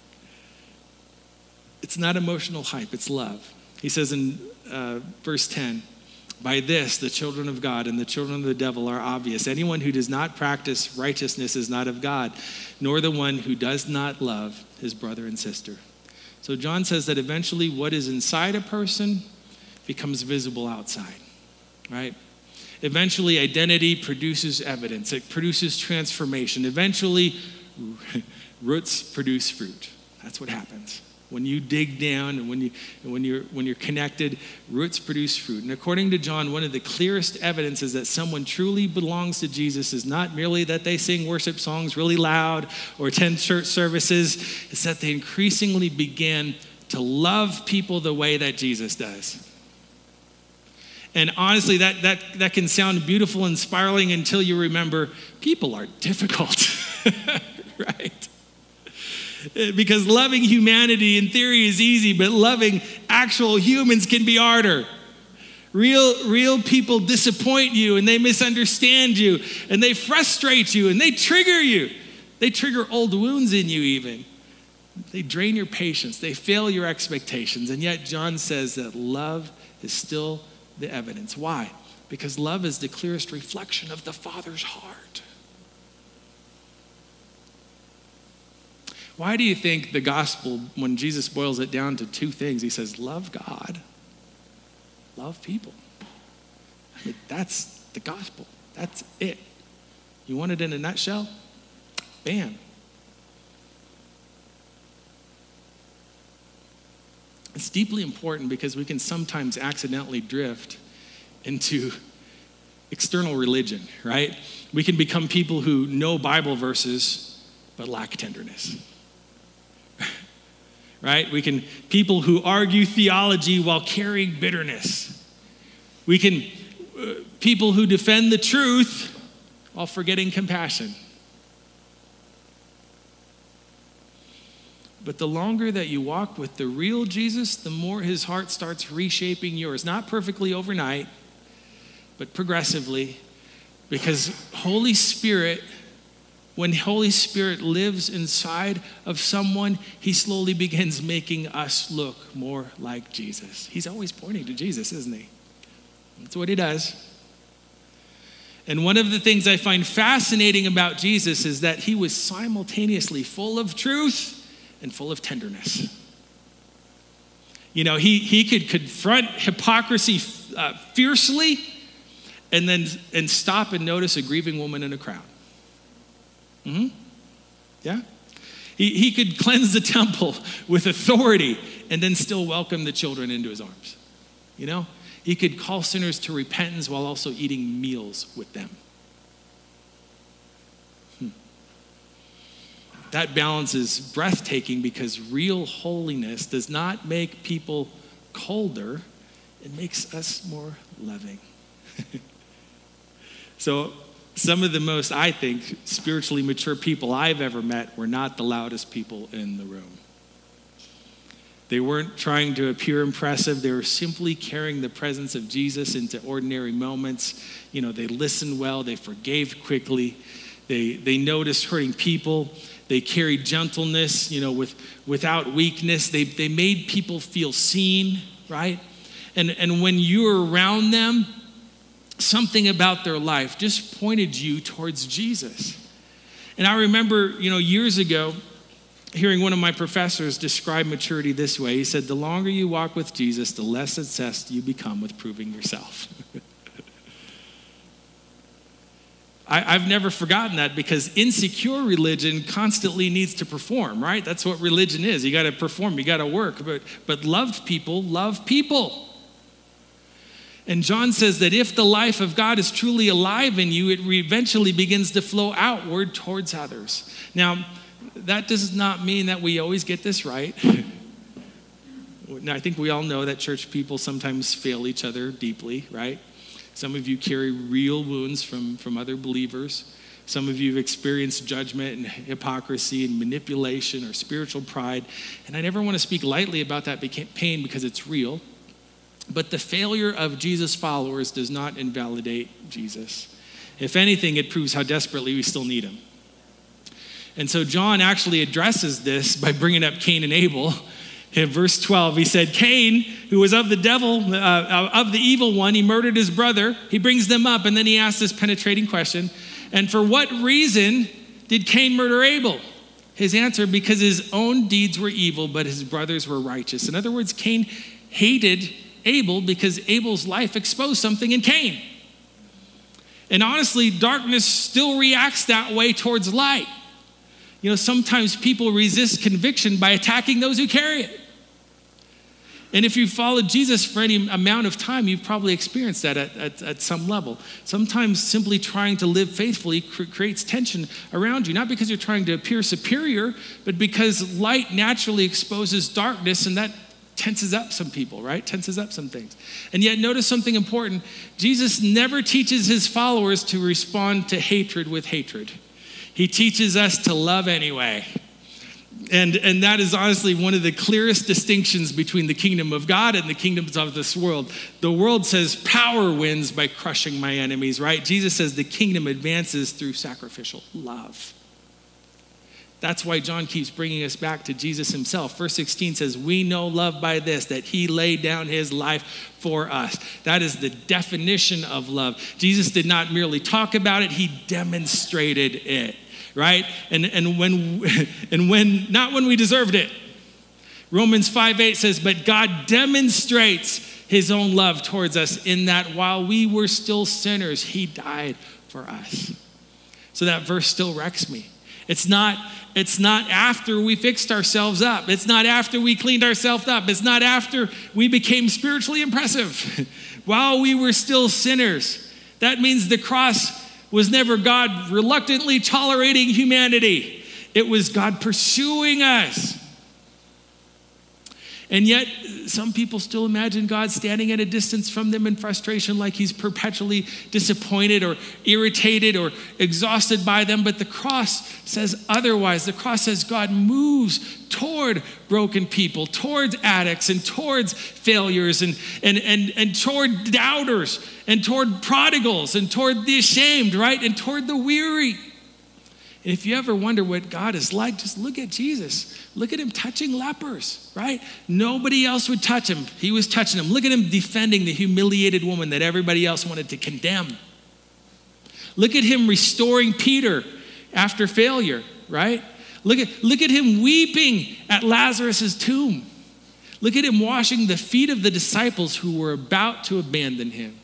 It's not emotional hype, it's love. He says in verse 10, by this, the children of God and the children of the devil are obvious. Anyone who does not practice righteousness is not of God, nor the one who does not love his brother and sister. So John says that eventually what is inside a person becomes visible outside, right? Eventually identity produces evidence. It produces transformation. Eventually roots produce fruit. That's what happens. When you dig down and when you're connected, roots produce fruit. And according to John, one of the clearest evidences that someone truly belongs to Jesus is not merely that they sing worship songs really loud or attend church services. It's that they increasingly begin to love people the way that Jesus does. And honestly, that can sound beautiful and spiraling until you remember people are difficult, right? Because loving humanity in theory is easy, but loving actual humans can be harder. Real people disappoint you, and they misunderstand you, and they frustrate you, and they trigger you. They trigger old wounds in you even. They drain your patience. They fail your expectations. And yet John says that love is still the evidence. Why? Because love is the clearest reflection of the Father's heart. Why do you think the gospel, when Jesus boils it down to two things, he says, love God, love people? I mean, that's the gospel. That's it. You want it in a nutshell? Bam. It's deeply important because we can sometimes accidentally drift into external religion, right? We can become people who know Bible verses but lack tenderness. Right? People who argue theology while carrying bitterness. People who defend the truth while forgetting compassion. But the longer that you walk with the real Jesus, the more his heart starts reshaping yours. Not perfectly overnight, but progressively. Because when Holy Spirit lives inside of someone, he slowly begins making us look more like Jesus. He's always pointing to Jesus, isn't he? That's what he does. And one of the things I find fascinating about Jesus is that he was simultaneously full of truth and full of tenderness. He could confront hypocrisy fiercely and stop and notice a grieving woman in a crowd. Yeah? He could cleanse the temple with authority and then still welcome the children into his arms. He could call sinners to repentance while also eating meals with them. That balance is breathtaking because real holiness does not make people colder. It makes us more loving. So some of the most, I think, spiritually mature people I've ever met were not the loudest people in the room. They weren't trying to appear impressive. They were simply carrying the presence of Jesus into ordinary moments. They listened well. They forgave quickly. They noticed hurting people. They carried gentleness, without weakness. They made people feel seen, right? And when you were around them, something about their life just pointed you towards Jesus. And I remember, years ago, hearing one of my professors describe maturity this way. He said, the longer you walk with Jesus, the less obsessed you become with proving yourself. I've never forgotten that because insecure religion constantly needs to perform, right? That's what religion is. You got to perform, you got to work. But loved people love people. And John says that if the life of God is truly alive in you, it eventually begins to flow outward towards others. Now, that does not mean that we always get this right. Now, I think we all know that church people sometimes fail each other deeply, right? Some of you carry real wounds from other believers. Some of you have experienced judgment and hypocrisy and manipulation or spiritual pride. And I never want to speak lightly about that pain because it's real. But the failure of Jesus' followers does not invalidate Jesus. If anything, it proves how desperately we still need him. And so John actually addresses this by bringing up Cain and Abel. In verse 12, he said, Cain, who was of the devil, of the evil one, he murdered his brother. He brings them up, and then he asks this penetrating question, and for what reason did Cain murder Abel? His answer, because his own deeds were evil, but his brothers were righteous. In other words, Cain hated Abel because Abel's life exposed something in Cain. And honestly, darkness still reacts that way towards light. You know, sometimes people resist conviction by attacking those who carry it. And if you've followed Jesus for any amount of time, you've probably experienced that at some level. Sometimes simply trying to live faithfully creates tension around you, not because you're trying to appear superior, but because light naturally exposes darkness, and that tenses up some people, right? Tenses up some things. And yet notice something important. Jesus never teaches his followers to respond to hatred with hatred. He teaches us to love anyway. And that is honestly one of the clearest distinctions between the kingdom of God and the kingdoms of this world. The world says power wins by crushing my enemies, right? Jesus says the kingdom advances through sacrificial love. That's why John keeps bringing us back to Jesus himself. Verse 16 says, we know love by this, that he laid down his life for us. That is the definition of love. Jesus did not merely talk about it, he demonstrated it, right? And when not when we deserved it. Romans 5:8 says, but God demonstrates his own love towards us in that while we were still sinners, he died for us. So that verse still wrecks me. It's not after we fixed ourselves up. It's not after we cleaned ourselves up. It's not after we became spiritually impressive. While we were still sinners. That means the cross was never God reluctantly tolerating humanity. It was God pursuing us. And yet, some people still imagine God standing at a distance from them in frustration, like he's perpetually disappointed or irritated or exhausted by them. But the cross says otherwise. The cross says God moves toward broken people, towards addicts and towards failures and toward doubters and toward prodigals and toward the ashamed, right? And toward the weary. And if you ever wonder what God is like, just look at Jesus. Look at him touching lepers, right? Nobody else would touch him. He was touching them. Look at him defending the humiliated woman that everybody else wanted to condemn. Look at him restoring Peter after failure, right? Look at him weeping at Lazarus' tomb. Look at him washing the feet of the disciples who were about to abandon him.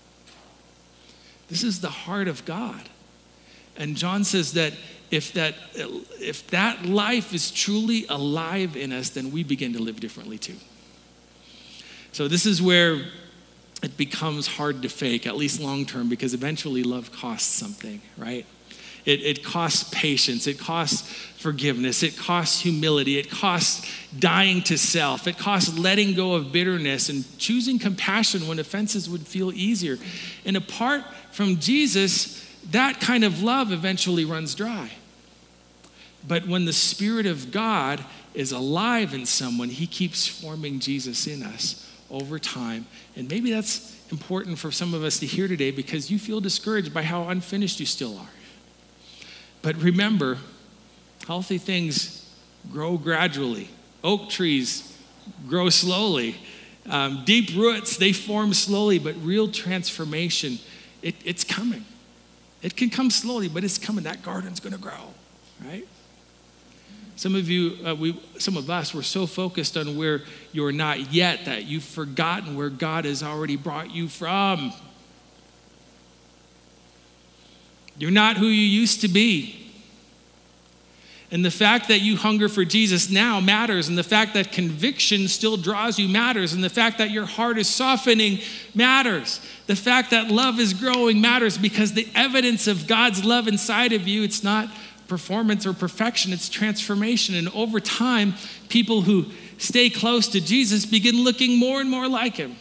This is the heart of God. And John says that if that life is truly alive in us, then we begin to live differently too. So this is where it becomes hard to fake, at least long term, because eventually love costs something, right? It costs patience, it costs forgiveness, it costs humility, it costs dying to self, it costs letting go of bitterness and choosing compassion when offenses would feel easier. And apart from Jesus, that kind of love eventually runs dry. But when the Spirit of God is alive in someone, he keeps forming Jesus in us over time. And maybe that's important for some of us to hear today because you feel discouraged by how unfinished you still are. But remember, healthy things grow gradually. Oak trees grow slowly. Deep roots, they form slowly, but real transformation, it's coming. It can come slowly, but it's coming. That garden's going to grow, right? Some of us, we're so focused on where you're not yet that you've forgotten where God has already brought you from. You're not who you used to be. And the fact that you hunger for Jesus now matters. And the fact that conviction still draws you matters. And the fact that your heart is softening matters. The fact that love is growing matters, because the evidence of God's love inside of you, it's not performance or perfection, it's transformation. And over time, people who stay close to Jesus begin looking more and more like him.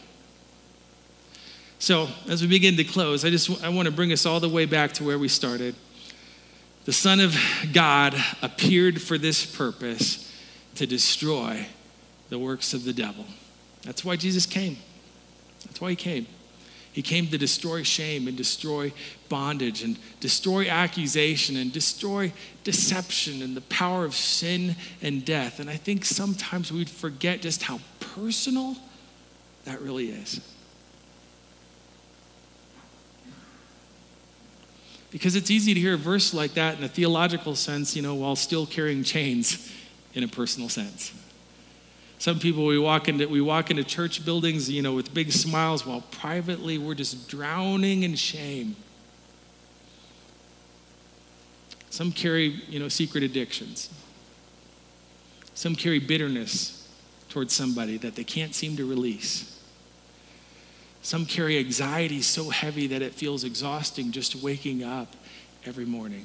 So as we begin to close, I want to bring us all the way back to where we started. The Son of God appeared for this purpose, to destroy the works of the devil. That's why Jesus came. That's why he came. He came to destroy shame and destroy bondage and destroy accusation and destroy deception and the power of sin and death. And I think sometimes we forget just how personal that really is. Because it's easy to hear a verse like that in a theological sense, while still carrying chains in a personal sense. Some people, we walk into church buildings, with big smiles, while privately we're just drowning in shame. Some carry, secret addictions. Some carry bitterness towards somebody that they can't seem to release. Some carry anxiety so heavy that it feels exhausting just waking up every morning.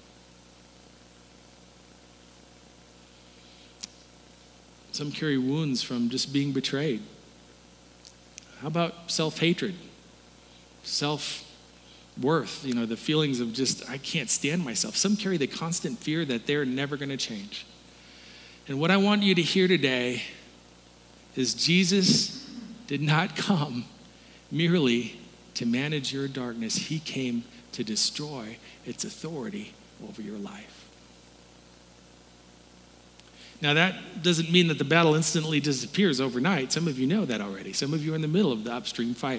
Some carry wounds from just being betrayed. How about self-hatred? Self-worth, the feelings of just, I can't stand myself. Some carry the constant fear that they're never going to change. And what I want you to hear today is Jesus did not come merely to manage your darkness. He came to destroy its authority over your life. Now, that doesn't mean that the battle instantly disappears overnight. Some of you know that already. Some of you are in the middle of the upstream fight.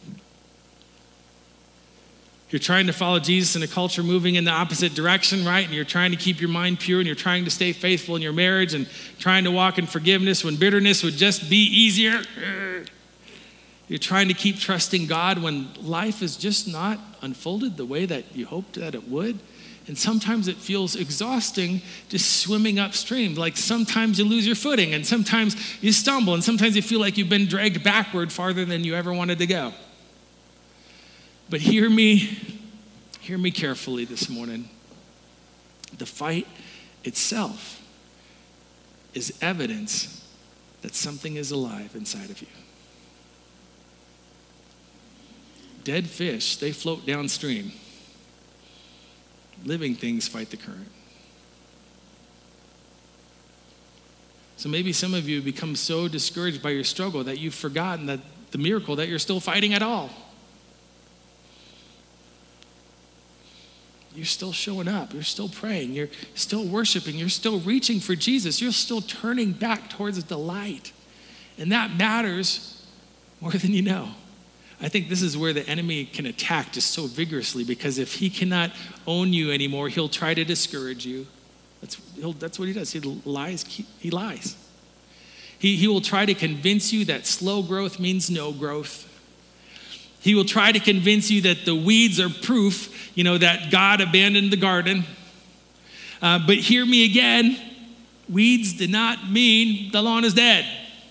You're trying to follow Jesus in a culture moving in the opposite direction, right? And you're trying to keep your mind pure, and you're trying to stay faithful in your marriage, and trying to walk in forgiveness when bitterness would just be easier. You're trying to keep trusting God when life is just not unfolded the way that you hoped that it would. And sometimes it feels exhausting just swimming upstream. Like sometimes you lose your footing, and sometimes you stumble, and sometimes you feel like you've been dragged backward farther than you ever wanted to go. But hear me carefully this morning. The fight itself is evidence that something is alive inside of you. Dead fish, they float downstream. Living things fight the current. So maybe some of you have become so discouraged by your struggle that you've forgotten that the miracle that you're still fighting at all. You're still showing up. You're still praying. You're still worshiping. You're still reaching for Jesus. You're still turning back towards the light. And that matters more than you know. I think this is where the enemy can attack just so vigorously, because if he cannot own you anymore, he'll try to discourage you. That's what he does. He lies. He will try to convince you that slow growth means no growth. He will try to convince you that the weeds are proof, that God abandoned the garden. But hear me again, weeds did not mean the lawn is dead.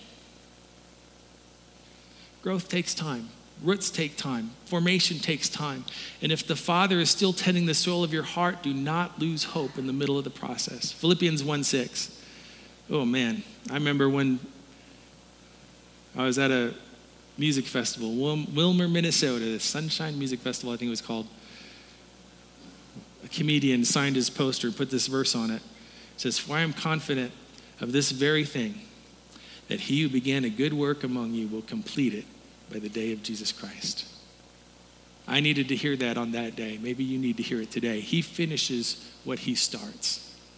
Growth takes time. Roots take time. Formation takes time. And if the Father is still tending the soil of your heart, do not lose hope in the middle of the process. Philippians 1:6. Oh man, I remember when I was at a music festival, Wilmer, Minnesota, the Sunshine Music Festival, I think it was called. A comedian signed his poster and put this verse on it. It says, "For I am confident of this very thing, that he who began a good work among you will complete it by the day of Jesus Christ." I needed to hear that on that day. Maybe you need to hear it today. He finishes what he starts.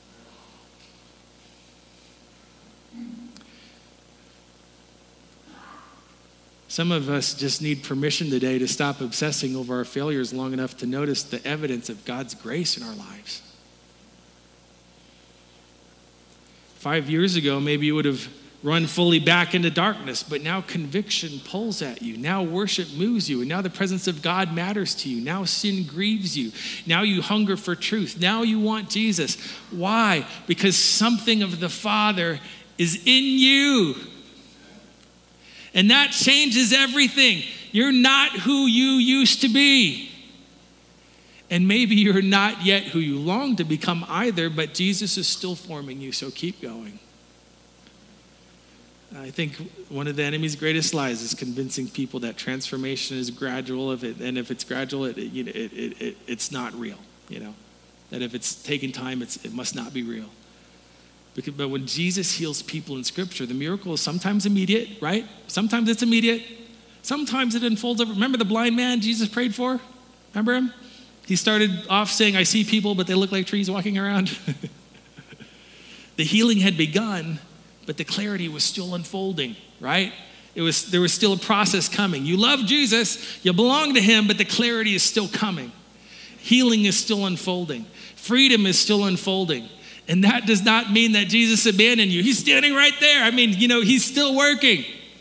Some of us just need permission today to stop obsessing over our failures long enough to notice the evidence of God's grace in our lives. 5 years ago, maybe you would have run fully back into darkness, but now conviction pulls at you. Now worship moves you, and now the presence of God matters to you. Now sin grieves you. Now you hunger for truth. Now you want Jesus. Why? Because something of the Father is in you. And that changes everything. You're not who you used to be. And maybe you're not yet who you long to become either, but Jesus is still forming you, so keep going. I think one of the enemy's greatest lies is convincing people that transformation is gradual, and if it's gradual, it's not real, That if it's taking time, it must not be real. But when Jesus heals people in Scripture, the miracle is sometimes immediate, right? Sometimes it's immediate. Sometimes it unfolds over. Remember the blind man Jesus prayed for? Remember him? He started off saying, I see people, but they look like trees walking around. The healing had begun, but the clarity was still unfolding, right? There was still a process coming. You love Jesus, you belong to him, but the clarity is still coming. Healing is still unfolding. Freedom is still unfolding. And that does not mean that Jesus abandoned you. He's standing right there. He's still working.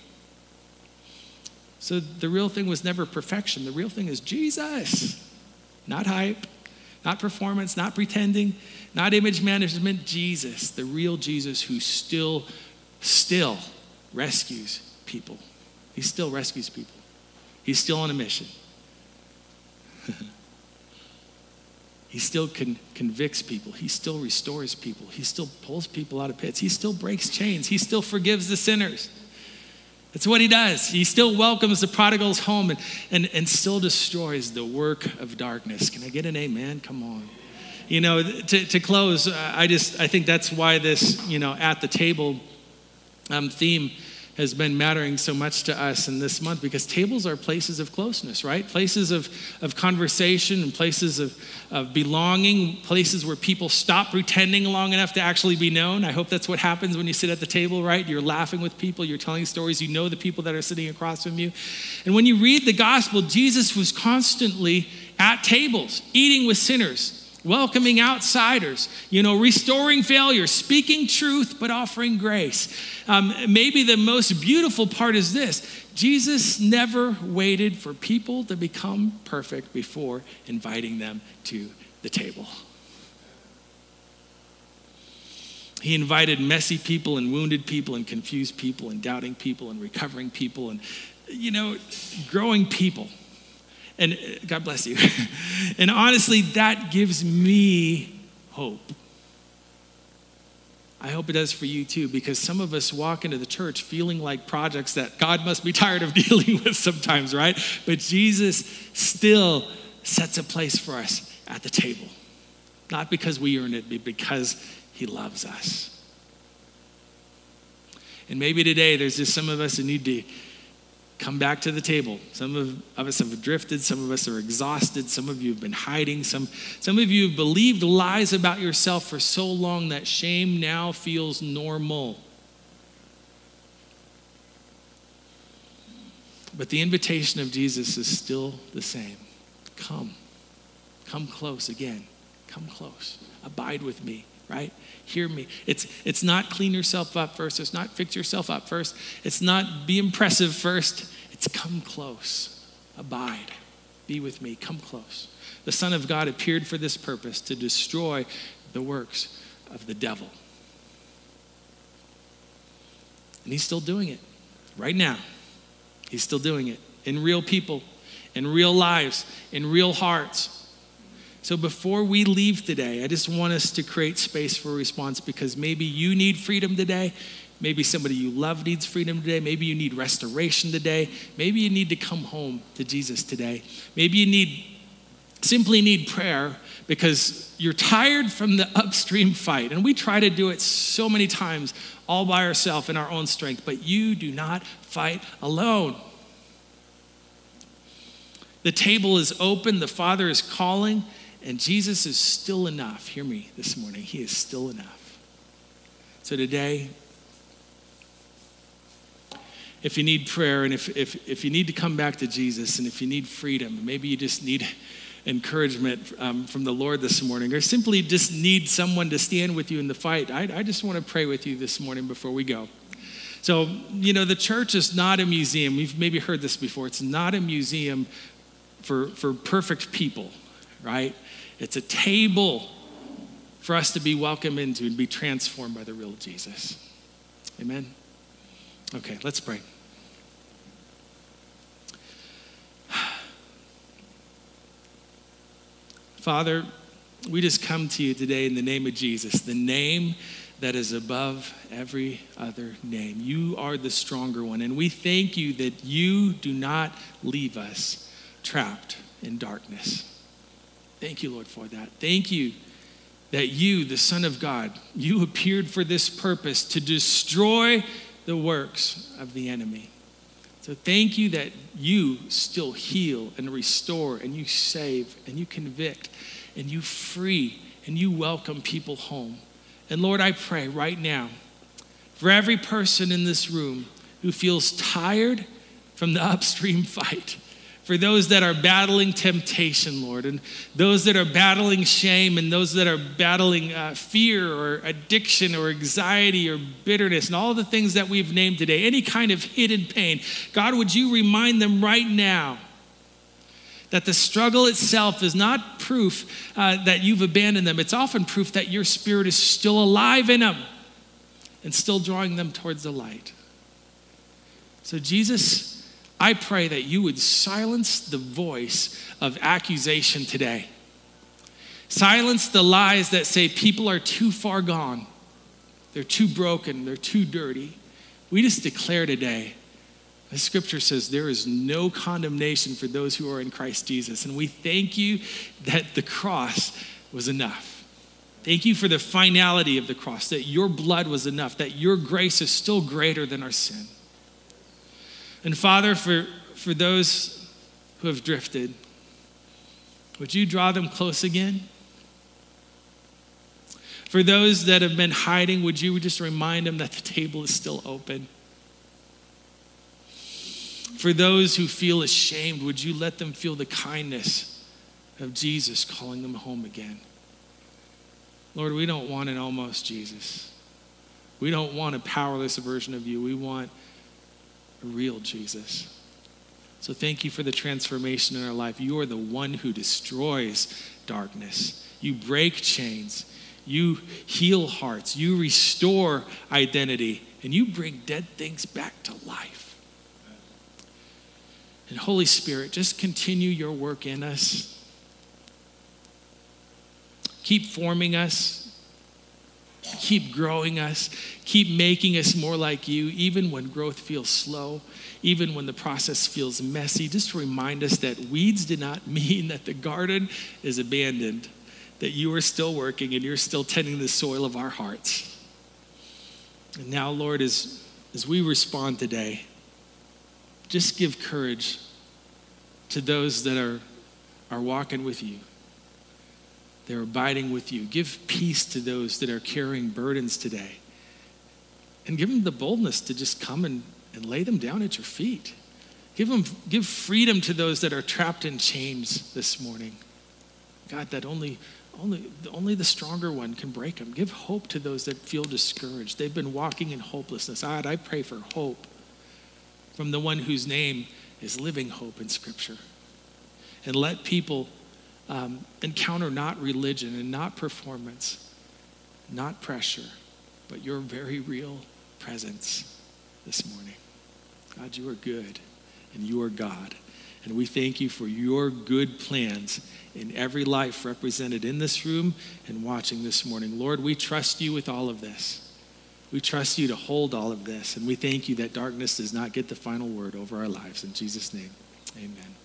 So the real thing was never perfection. The real thing is Jesus. Not hype, not performance, not pretending, not image management. Jesus, the real Jesus who still rescues people. He still rescues people. He's still on a mission. He still convicts people. He still restores people. He still pulls people out of pits. He still breaks chains. He still forgives the sinners. That's what he does. He still welcomes the prodigals home and still destroys the work of darkness. Can I get an amen? Come on. To close, I think that's why this, at the table theme has been mattering so much to us in this month, because tables are places of closeness, right? Places of conversation and places of belonging, places where people stop pretending long enough to actually be known. I hope that's what happens when you sit at the table, right? You're laughing with people, you're telling stories, you know the people that are sitting across from you. And when you read the gospel, Jesus was constantly at tables, eating with sinners, welcoming outsiders, restoring failures, speaking truth, but offering grace. Maybe the most beautiful part is this: Jesus never waited for people to become perfect before inviting them to the table. He invited messy people and wounded people and confused people and doubting people and recovering people and, growing people. And God bless you. And honestly, that gives me hope. I hope it does for you too, because some of us walk into the church feeling like projects that God must be tired of dealing with sometimes, right? But Jesus still sets a place for us at the table. Not because we earn it, but because he loves us. And maybe today there's just some of us who need to come back to the table. Some of us have drifted. Some of us are exhausted. Some of you have been hiding. Some of you have believed lies about yourself for so long that shame now feels normal. But the invitation of Jesus is still the same. Come close again. Come close. Abide with me, right? Hear me. It's not clean yourself up first. It's not fix yourself up first. It's not be impressive first. It's come close. Abide. Be with me. Come close. The Son of God appeared for this purpose, to destroy the works of the devil. And he's still doing it right now. He's still doing it in real people, in real lives, in real hearts. So before we leave today, I just want us to create space for a response, because maybe you need freedom today. Maybe somebody you love needs freedom today. Maybe you need restoration today. Maybe you need to come home to Jesus today. Maybe you simply need prayer because you're tired from the upstream fight. And we try to do it so many times all by ourselves in our own strength, but you do not fight alone. The table is open. The Father is calling. And Jesus is still enough. Hear me this morning. He is still enough. So today, if you need prayer, and if you need to come back to Jesus, and if you need freedom, maybe you just need encouragement from the Lord this morning, or simply just need someone to stand with you in the fight, I just want to pray with you this morning before we go. So, the church is not a museum. You've maybe heard this before. It's not a museum for perfect people, right? It's a table for us to be welcomed into and be transformed by the real Jesus. Amen? Okay, let's pray. Father, we just come to you today in the name of Jesus, the name that is above every other name. You are the stronger one, and we thank you that you do not leave us trapped in darkness. Thank you, Lord, for that. Thank you that you, the Son of God, you appeared for this purpose, to destroy the works of the enemy. So thank you that you still heal and restore, and you save and you convict and you free and you welcome people home. And Lord, I pray right now for every person in this room who feels tired from the upstream fight, for those that are battling temptation, Lord, and those that are battling shame, and those that are battling fear or addiction or anxiety or bitterness and all the things that we've named today, any kind of hidden pain. God, would you remind them right now that the struggle itself is not proof that you've abandoned them. It's often proof that your spirit is still alive in them and still drawing them towards the light. So Jesus, I pray that you would silence the voice of accusation today. Silence the lies that say people are too far gone. They're too broken. They're too dirty. We just declare today, the scripture says there is no condemnation for those who are in Christ Jesus. And we thank you that the cross was enough. Thank you for the finality of the cross, that your blood was enough, that your grace is still greater than our sin. And Father, for those who have drifted, would you draw them close again? For those that have been hiding, would you just remind them that the table is still open? For those who feel ashamed, would you let them feel the kindness of Jesus calling them home again? Lord, we don't want an almost Jesus. We don't want a powerless version of you. We want a real Jesus. So thank you for the transformation in our life. You are the one who destroys darkness. You break chains. You heal hearts. You restore identity. And you bring dead things back to life. And Holy Spirit, just continue your work in us. Keep forming us. Keep growing us. Keep making us more like you, even when growth feels slow, even when the process feels messy. Just remind us that weeds did not mean that the garden is abandoned, that you are still working and you're still tending the soil of our hearts. And now, Lord, as we respond today, just give courage to those that are walking with you. They're abiding with you. Give peace to those that are carrying burdens today. And give them the boldness to just come and lay them down at your feet. Give freedom to those that are trapped in chains this morning. God, that only the stronger one can break them. Give hope to those that feel discouraged. They've been walking in hopelessness. God, I pray for hope from the one whose name is living hope in Scripture. And let people encounter not religion and not performance, not pressure, but your very real presence this morning. God, you are good and you are God. And we thank you for your good plans in every life represented in this room and watching this morning. Lord, we trust you with all of this. We trust you to hold all of this. And we thank you that darkness does not get the final word over our lives. In Jesus' name, amen.